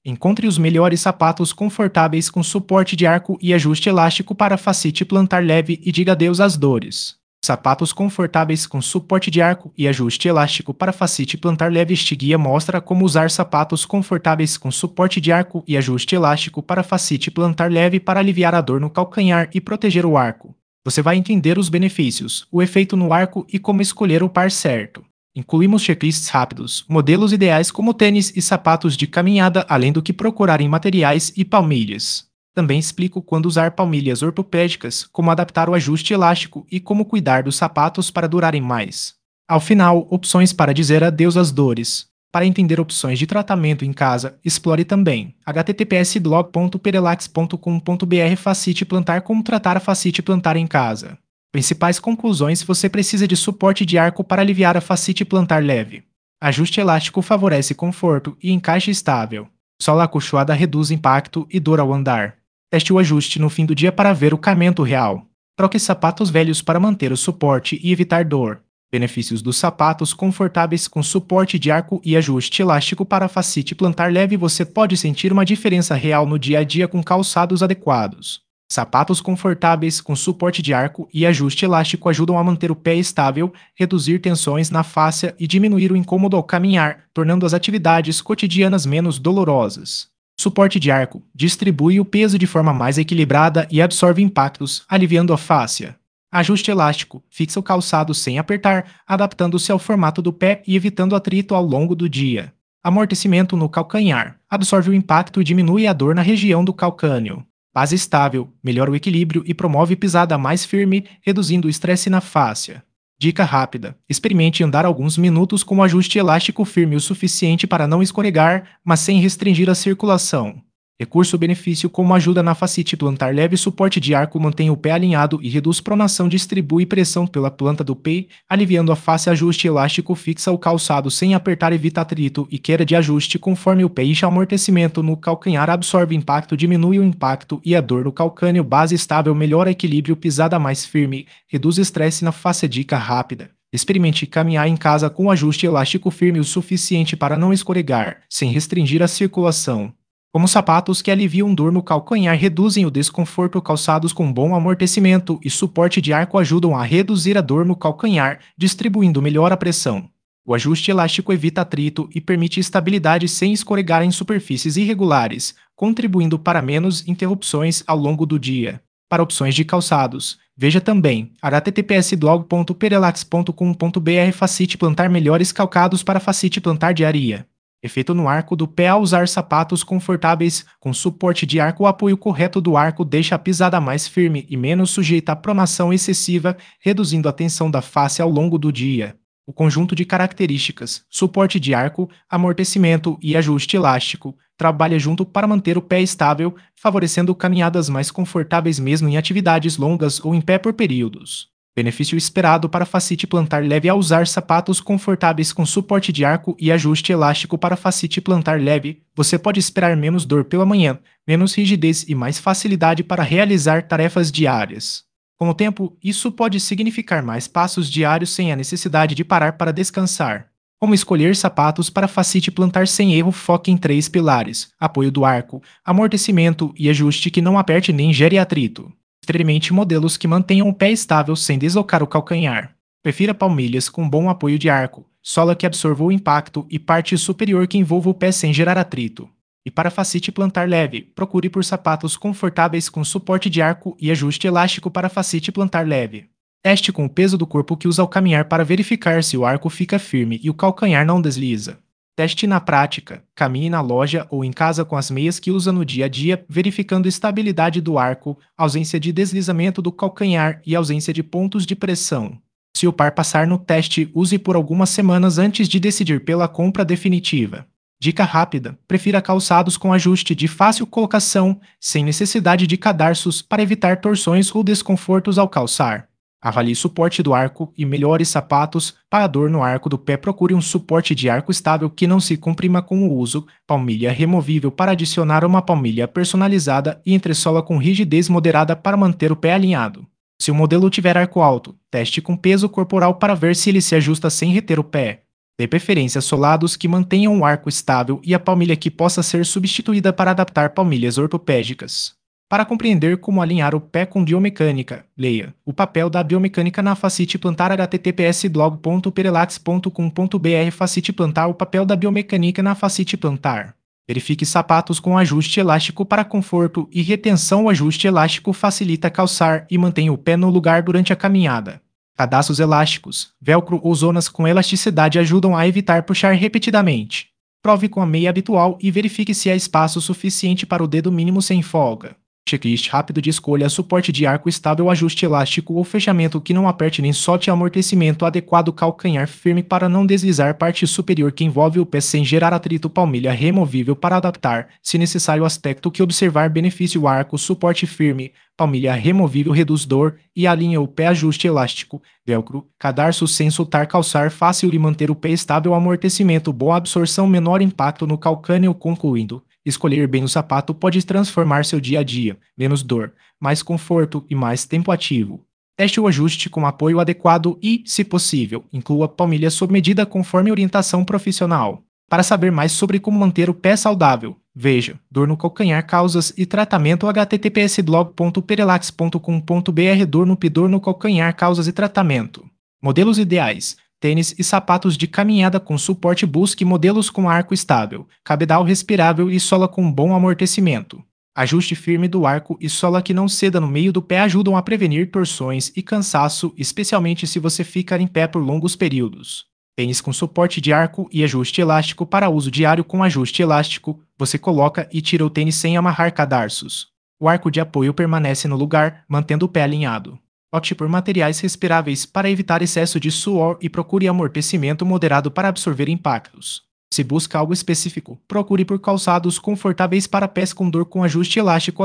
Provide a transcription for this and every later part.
Encontre os melhores sapatos confortáveis com suporte de arco e ajuste elástico para facite plantar leve e diga adeus às dores. Sapatos confortáveis com suporte de arco e ajuste elástico para facite plantar leve. Este guia mostra como usar sapatos confortáveis com suporte de arco e ajuste elástico para facite plantar leve para aliviar a dor no calcanhar e proteger o arco. Você vai entender os benefícios, o efeito no arco e como escolher o par certo. Incluímos checklists rápidos, modelos ideais como tênis e sapatos de caminhada, além do que procurar em materiais e palmilhas. Também explico quando usar palmilhas ortopédicas, como adaptar o ajuste elástico e como cuidar dos sapatos para durarem mais. Ao final, opções para dizer adeus às dores. Para entender opções de tratamento em casa, explore também https://blog.perelax.com.br Facite plantar. Como tratar a facite plantar em casa. Principais conclusões: você precisa de suporte de arco para aliviar a facite plantar leve. Ajuste elástico favorece conforto e encaixe estável. Sola acolchoada reduz impacto e dor ao andar. Teste o ajuste no fim do dia para ver o caimento real. Troque sapatos velhos para manter o suporte e evitar dor. Benefícios dos sapatos confortáveis com suporte de arco e ajuste elástico para facite plantar leve. Você pode sentir uma diferença real no dia a dia com calçados adequados. Sapatos confortáveis com suporte de arco e ajuste elástico ajudam a manter o pé estável, reduzir tensões na fáscia e diminuir o incômodo ao caminhar, tornando as atividades cotidianas menos dolorosas. Suporte de arco distribui o peso de forma mais equilibrada e absorve impactos, aliviando a fáscia. Ajuste elástico fixa o calçado sem apertar, adaptando-se ao formato do pé e evitando atrito ao longo do dia. Amortecimento no calcanhar absorve o impacto e diminui a dor na região do calcâneo. Base estável melhora o equilíbrio e promove pisada mais firme, reduzindo o estresse na fáscia. Dica rápida: experimente andar alguns minutos com o ajuste elástico firme o suficiente para não escorregar, mas sem restringir a circulação. Recurso-benefício: como ajuda na facite plantar leve, suporte de arco mantém o pé alinhado e reduz pronação, distribui pressão pela planta do pé, aliviando a face. Ajuste elástico fixa o calçado sem apertar, evita atrito e queda de ajuste conforme o pé incha. Amortecimento no calcanhar absorve impacto, diminui o impacto e a dor no calcâneo. Base estável melhora equilíbrio, pisada mais firme, reduz estresse na face. Dica rápida: experimente caminhar em casa com o ajuste elástico firme o suficiente para não escorregar, sem restringir a circulação. Como sapatos que aliviam dor no calcanhar reduzem o desconforto, calçados com bom amortecimento e suporte de arco ajudam a reduzir a dor no calcanhar, distribuindo melhor a pressão. O ajuste elástico evita atrito e permite estabilidade sem escorregar em superfícies irregulares, contribuindo para menos interrupções ao longo do dia. Para opções de calçados, veja também https://blog.perelax.com.br Facite plantar melhores calçados para facite plantar de areia. Efeito no arco do pé ao usar sapatos confortáveis com suporte de arco. O apoio correto do arco deixa a pisada mais firme e menos sujeita à pronação excessiva, reduzindo a tensão da face ao longo do dia. O conjunto de características, suporte de arco, amortecimento e ajuste elástico, trabalha junto para manter o pé estável, favorecendo caminhadas mais confortáveis mesmo em atividades longas ou em pé por períodos. Benefício esperado para facite plantar leve ao usar sapatos confortáveis com suporte de arco e ajuste elástico para facite plantar leve, você pode esperar menos dor pela manhã, menos rigidez e mais facilidade para realizar tarefas diárias. Com o tempo, isso pode significar mais passos diários sem a necessidade de parar para descansar. Como escolher sapatos para facite plantar sem erro? Foque em 3 pilares: apoio do arco, amortecimento e ajuste que não aperte nem gere atrito. Experimente modelos que mantenham o pé estável sem deslocar o calcanhar. Prefira palmilhas com bom apoio de arco, sola que absorva o impacto e parte superior que envolva o pé sem gerar atrito. E para facite plantar leve, procure por sapatos confortáveis com suporte de arco e ajuste elástico para facite plantar leve. Teste com o peso do corpo que usa ao caminhar para verificar se o arco fica firme e o calcanhar não desliza. Teste na prática, caminhe na loja ou em casa com as meias que usa no dia a dia, verificando estabilidade do arco, ausência de deslizamento do calcanhar e ausência de pontos de pressão. Se o par passar no teste, use por algumas semanas antes de decidir pela compra definitiva. Dica rápida: prefira calçados com ajuste de fácil colocação, sem necessidade de cadarços para evitar torções ou desconfortos ao calçar. Avalie suporte do arco e melhore sapatos para dor no arco do pé. Procure um suporte de arco estável que não se comprima com o uso, palmilha removível para adicionar uma palmilha personalizada e entressola com rigidez moderada para manter o pé alinhado. Se o modelo tiver arco alto, teste com peso corporal para ver se ele se ajusta sem reter o pé. Dê preferência a solados que mantenham o arco estável e a palmilha que possa ser substituída para adaptar palmilhas ortopédicas. Para compreender como alinhar o pé com biomecânica, leia O papel da biomecânica na fascite plantar https://blog.perelax.com.br Fascite plantar O papel da biomecânica na fascite plantar. Verifique sapatos com ajuste elástico para conforto e retenção. O ajuste elástico facilita calçar e mantém o pé no lugar durante a caminhada. Cadastros elásticos, velcro ou zonas com elasticidade ajudam a evitar puxar repetidamente. Prove com a meia habitual e verifique se há espaço suficiente para o dedo mínimo sem folga. Checklist rápido de escolha: suporte de arco estável, ajuste elástico ou fechamento que não aperte nem solte, amortecimento adequado, calcanhar firme para não deslizar, parte superior que envolve o pé sem gerar atrito, palmilha removível para adaptar, se necessário, aspecto que observar, benefício: arco, suporte firme, palmilha removível reduz dor e alinha o pé, ajuste elástico, velcro, cadarço sem soltar, calçar fácil e manter o pé estável, amortecimento, boa absorção, menor impacto no calcâneo. Concluindo, escolher bem o sapato pode transformar seu dia a dia: menos dor, mais conforto e mais tempo ativo. Teste o ajuste com apoio adequado e, se possível, inclua palmilha sob medida conforme orientação profissional. Para saber mais sobre como manter o pé saudável, veja Dor no calcanhar, causas e tratamento https://blog.perelax.com.br Dor no calcanhar, causas e tratamento. Modelos ideais: tênis e sapatos de caminhada com suporte. Busque modelos com arco estável, cabedal respirável e sola com bom amortecimento. Ajuste firme do arco e sola que não ceda no meio do pé ajudam a prevenir torções e cansaço, especialmente se você ficar em pé por longos períodos. Tênis com suporte de arco e ajuste elástico para uso diário. Com ajuste elástico, você coloca e tira o tênis sem amarrar cadarços. O arco de apoio permanece no lugar, mantendo o pé alinhado. Opte por materiais respiráveis para evitar excesso de suor e procure amortecimento moderado para absorver impactos. Se busca algo específico, procure por calçados confortáveis para pés com dor com ajuste elástico.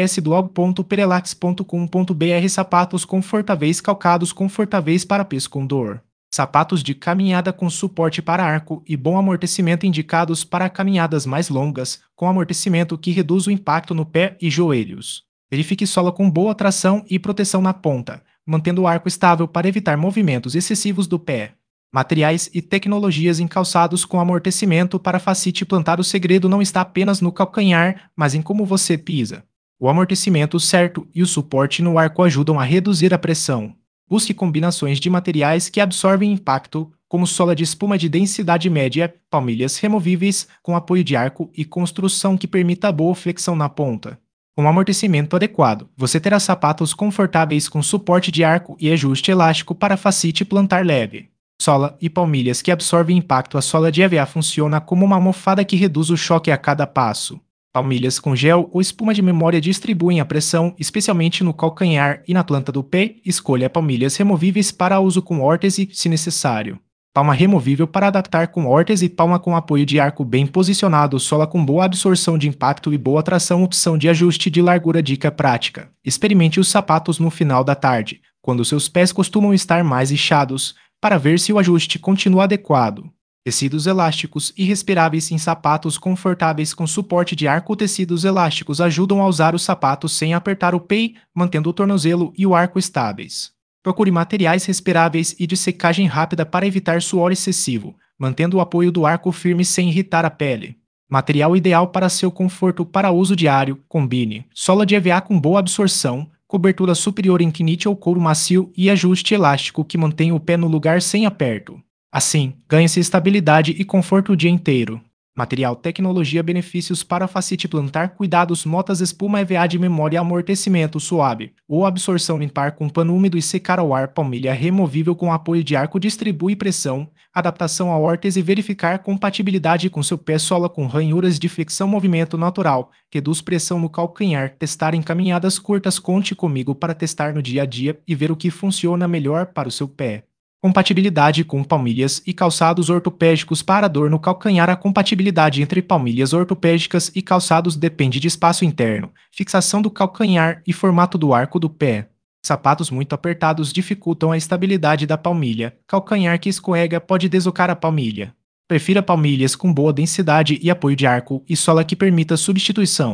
https://blog.perelax.com.br Sapatos confortáveis, calçados confortáveis para pés com dor. Sapatos de caminhada com suporte para arco e bom amortecimento indicados para caminhadas mais longas, com amortecimento que reduz o impacto no pé e joelhos. Verifique sola com boa tração e proteção na ponta, mantendo o arco estável para evitar movimentos excessivos do pé. Materiais e tecnologias em calçados com amortecimento para fascite plantar. O segredo não está apenas no calcanhar, mas em como você pisa. O amortecimento certo e o suporte no arco ajudam a reduzir a pressão. Busque combinações de materiais que absorvem impacto, como sola de espuma de densidade média, palmilhas removíveis com apoio de arco e construção que permita boa flexão na ponta. Com amortecimento adequado, você terá sapatos confortáveis com suporte de arco e ajuste elástico para fascite plantar leve. Sola e palmilhas que absorvem impacto. A sola de EVA funciona como uma almofada que reduz o choque a cada passo. Palmilhas com gel ou espuma de memória distribuem a pressão, especialmente no calcanhar e na planta do pé. Escolha palmilhas removíveis para uso com órtese, se necessário. Palma removível para adaptar com órtese e palma com apoio de arco bem posicionado. Sola com boa absorção de impacto e boa tração. Opção de ajuste de largura. Dica prática: experimente os sapatos no final da tarde, quando seus pés costumam estar mais inchados, para ver se o ajuste continua adequado. Tecidos elásticos e respiráveis em sapatos confortáveis com suporte de arco. Tecidos elásticos ajudam a usar os sapatos sem apertar o pé, mantendo o tornozelo e o arco estáveis. Procure materiais respiráveis e de secagem rápida para evitar suor excessivo, mantendo o apoio do arco firme sem irritar a pele. Material ideal para seu conforto para uso diário: combine sola de EVA com boa absorção, cobertura superior em knit ou couro macio e ajuste elástico que mantém o pé no lugar sem aperto. Assim, ganha-se estabilidade e conforto o dia inteiro. Material tecnologia. Benefícios para fascite plantar: cuidados, motas, espuma EVA de memória, amortecimento suave ou absorção, limpar com pano úmido e secar ao ar, palmilha removível com apoio de arco, distribui pressão, adaptação a órtese, verificar compatibilidade com seu pé, sola com ranhuras de flexão, movimento natural, reduz pressão no calcanhar, testar em caminhadas curtas. Conte comigo para testar no dia a dia e ver o que funciona melhor para o seu pé. Compatibilidade com palmilhas e calçados ortopédicos para dor no calcanhar. A compatibilidade entre palmilhas ortopédicas e calçados depende de espaço interno, fixação do calcanhar e formato do arco do pé. Sapatos muito apertados dificultam a estabilidade da palmilha. Calcanhar que escorrega pode deslocar a palmilha. Prefira palmilhas com boa densidade e apoio de arco e sola que permita substituição.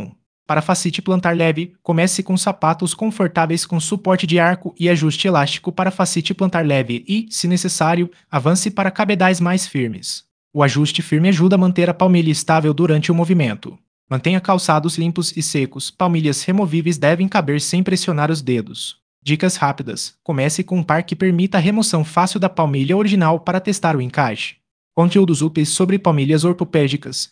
Para facite plantar leve, comece com sapatos confortáveis com suporte de arco e ajuste elástico para facite plantar leve e, se necessário, avance para cabedais mais firmes. O ajuste firme ajuda a manter a palmilha estável durante o movimento. Mantenha calçados limpos e secos. Palmilhas removíveis devem caber sem pressionar os dedos. Dicas rápidas. Comece com um par que permita a remoção fácil da palmilha original para testar o encaixe. Conteúdos úteis sobre palmilhas ortopédicas.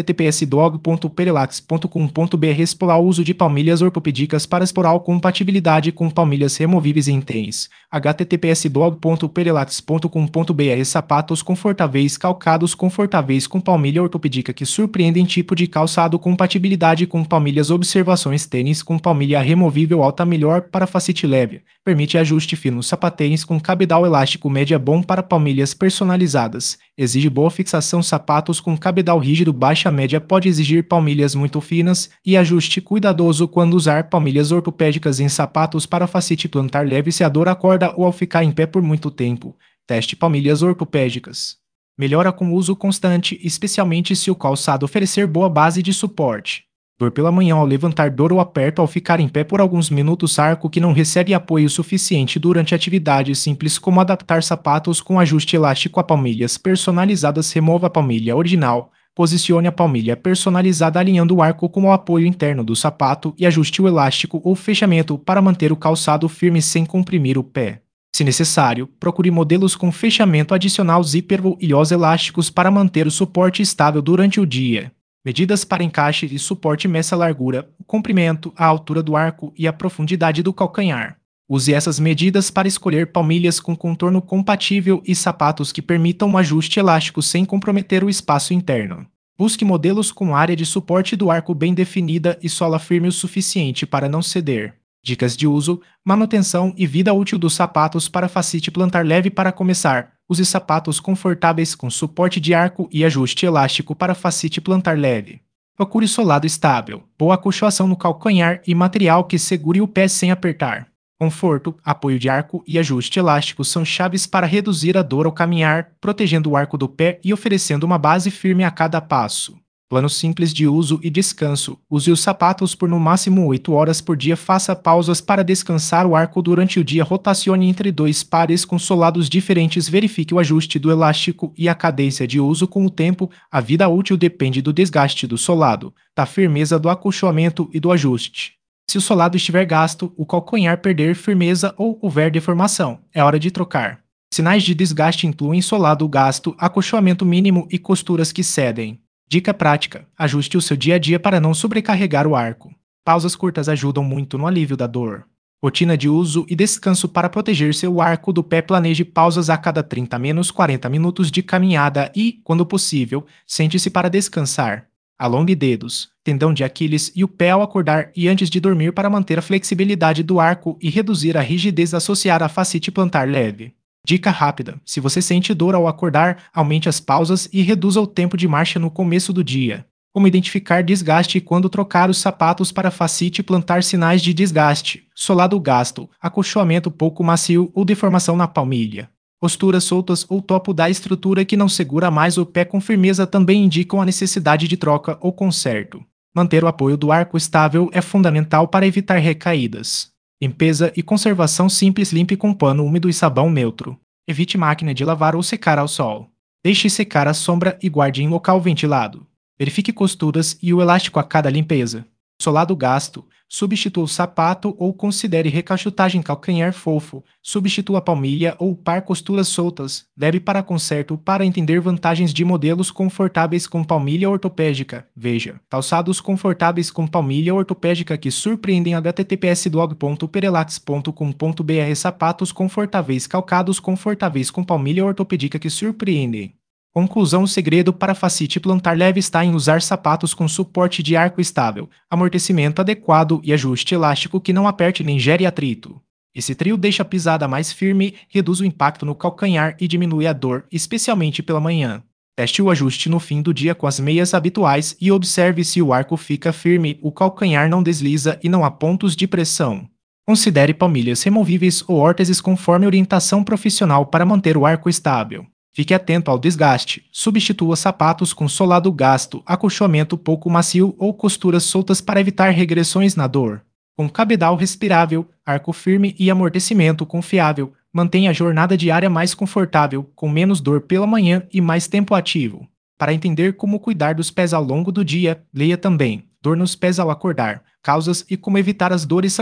https://blog.perelax.com.br Explorar o uso de palmilhas ortopédicas para explorar a compatibilidade com palmilhas removíveis em tênis. https://blog.perelax.com.br Sapatos confortáveis calcados confortáveis com palmilha ortopédica que surpreendem tipo de calçado compatibilidade com palmilhas observações tênis com palmilha removível alta melhor para facite leve. Permite ajuste fino sapatênis com cabedal elástico média bom para palmilhas personalizadas. Exige boa fixação sapatos com cabedal rígido baixa média pode exigir palmilhas muito finas e ajuste cuidadoso quando usar palmilhas ortopédicas em sapatos para facite plantar leve se a dor acorda ou ao ficar em pé por muito tempo. Teste palmilhas ortopédicas. Melhora com uso constante, especialmente se o calçado oferecer boa base de suporte. Dor pela manhã ao levantar, dor ou aperto ao ficar em pé por alguns minutos, arco que não recebe apoio suficiente durante atividades simples como adaptar sapatos com ajuste elástico a palmilhas personalizadas. Remova a palmilha original, posicione a palmilha personalizada alinhando o arco com o apoio interno do sapato e ajuste o elástico ou fechamento para manter o calçado firme sem comprimir o pé. Se necessário, procure modelos com fechamento adicional zíper ou ilhós elásticos para manter o suporte estável durante o dia. Medidas para encaixe e suporte. Meça a largura, o comprimento, a altura do arco e a profundidade do calcanhar. Use essas medidas para escolher palmilhas com contorno compatível e sapatos que permitam um ajuste elástico sem comprometer o espaço interno. Busque modelos com área de suporte do arco bem definida e sola firme o suficiente para não ceder. Dicas de uso, manutenção e vida útil dos sapatos para facite plantar leve. Para começar, use sapatos confortáveis com suporte de arco e ajuste elástico para facite plantar leve. Procure solado estável, boa acolchoação no calcanhar e material que segure o pé sem apertar. Conforto, apoio de arco e ajuste elástico são chaves para reduzir a dor ao caminhar, protegendo o arco do pé e oferecendo uma base firme a cada passo. Plano simples de uso e descanso. Use os sapatos por no máximo 8 horas por dia. Faça pausas para descansar o arco durante o dia. Rotacione entre dois pares com solados diferentes. Verifique o ajuste do elástico e a cadência de uso com o tempo. A vida útil depende do desgaste do solado, da firmeza do acolchoamento e do ajuste. Se o solado estiver gasto, o calcanhar perder firmeza ou houver deformação, é hora de trocar. Sinais de desgaste incluem solado gasto, acolchoamento mínimo e costuras que cedem. Dica prática: ajuste o seu dia a dia para não sobrecarregar o arco. Pausas curtas ajudam muito no alívio da dor. Rotina de uso e descanso para proteger seu arco do pé. Planeje pausas a cada 30-40 minutos de caminhada e, quando possível, sente-se para descansar. Alongue dedos, tendão de Aquiles e o pé ao acordar e antes de dormir para manter a flexibilidade do arco e reduzir a rigidez associada à facite plantar leve. Dica rápida: se você sente dor ao acordar, aumente as pausas e reduza o tempo de marcha no começo do dia. Como identificar desgaste e quando trocar os sapatos para facite plantar. Sinais de desgaste: solado gasto, acolchoamento pouco macio ou deformação na palmilha. Costuras soltas ou topo da estrutura que não segura mais o pé com firmeza também indicam a necessidade de troca ou conserto. Manter o apoio do arco estável é fundamental para evitar recaídas. Limpeza e conservação simples. Limpe com pano úmido e sabão neutro. Evite máquina de lavar ou secar ao sol. Deixe secar à sombra e guarde em local ventilado. Verifique costuras e o elástico a cada limpeza. Solado gasto: substitua o sapato ou considere recalchutagem calcanhar fofo. Substitua a palmilha ou par. Costuras soltas: leve para conserto. Para entender vantagens de modelos confortáveis com palmilha ortopédica, veja calçados confortáveis com palmilha ortopédica que surpreendem. https://blog.perelax.com.br Sapatos confortáveis calcados confortáveis com palmilha ortopédica que surpreendem. Conclusão: o segredo para facite plantar leve está em usar sapatos com suporte de arco estável, amortecimento adequado e ajuste elástico que não aperte nem gere atrito. Esse trio deixa a pisada mais firme, reduz o impacto no calcanhar e diminui a dor, especialmente pela manhã. Teste o ajuste no fim do dia com as meias habituais e observe se o arco fica firme, o calcanhar não desliza e não há pontos de pressão. Considere palmilhas removíveis ou órteses conforme orientação profissional para manter o arco estável. Fique atento ao desgaste. Substitua sapatos com solado gasto, acolchoamento pouco macio ou costuras soltas para evitar regressões na dor. Com cabedal respirável, arco firme e amortecimento confiável, mantenha a jornada diária mais confortável, com menos dor pela manhã e mais tempo ativo. Para entender como cuidar dos pés ao longo do dia, leia também Dor nos pés ao acordar, causas e como evitar as dores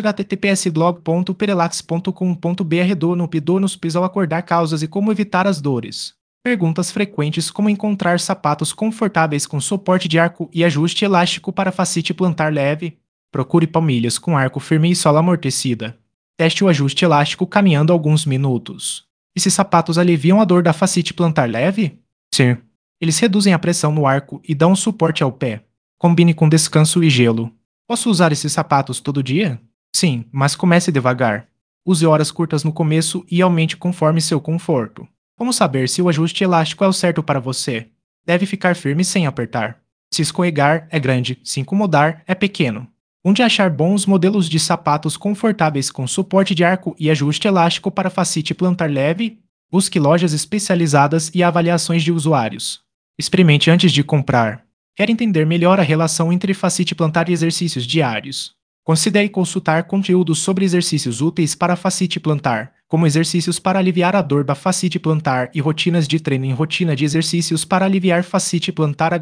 https://blog.perelax.com.br Dor nos pés ao acordar, causas e como evitar as dores. Perguntas frequentes como encontrar sapatos confortáveis com suporte de arco e ajuste elástico para fascite plantar leve. Procure palmilhas com arco firme e sola amortecida. Teste o ajuste elástico caminhando alguns minutos. Esses sapatos aliviam a dor da fascite plantar leve? Sim. Eles reduzem a pressão no arco e dão suporte ao pé. Combine com descanso e gelo. Posso usar esses sapatos todo dia? Sim, mas comece devagar. Use horas curtas no começo e aumente conforme seu conforto. Como saber se o ajuste elástico é o certo para você? Deve ficar firme sem apertar. Se escorregar, é grande. Se incomodar, é pequeno. Onde achar bons modelos de sapatos confortáveis com suporte de arco e ajuste elástico para fascite plantar leve? Busque lojas especializadas e avaliações de usuários. Experimente antes de comprar. Quer entender melhor a relação entre fascite plantar e exercícios diários? Considere consultar conteúdos sobre exercícios úteis para fascite plantar, como exercícios para aliviar a dor da fascite plantar e rotinas de treino em rotina de exercícios para aliviar fascite plantar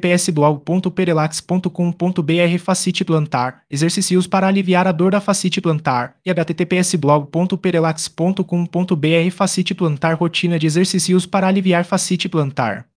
https://blog.perelax.com.br Fascite plantar, exercícios para aliviar a dor da fascite plantar e https://blog.perelax.com.br Fascite plantar rotina de exercícios para aliviar fascite plantar.